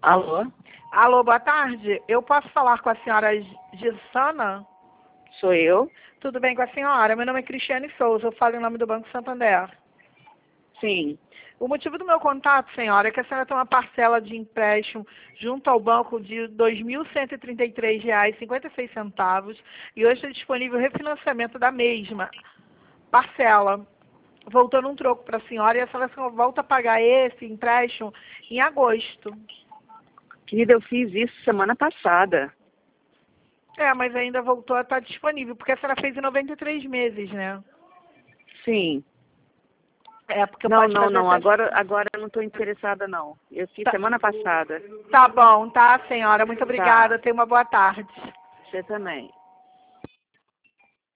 Alô? Alô, boa tarde. Eu posso falar com a senhora Gissana? Sou eu? Tudo bem com a senhora? Meu nome é Cristiane Souza, eu falo em nome do Banco Santander. Sim. O motivo do meu contato, senhora, é que a senhora tem uma parcela de empréstimo junto ao banco de R$ 2.133,56 e hoje está disponível o refinanciamento da mesma parcela, voltando um troco para a senhora, e a senhora volta a pagar esse empréstimo em agosto. Querida, eu fiz isso semana passada. Mas ainda voltou a estar disponível, porque a senhora fez em 93 meses, né? Sim. Porque Não, pode não, fazer não. essas... Agora eu não estou interessada, não. Eu fiz semana passada. Tá bom, tá, senhora? Muito obrigada. Tá. Tenha uma boa tarde. Você também.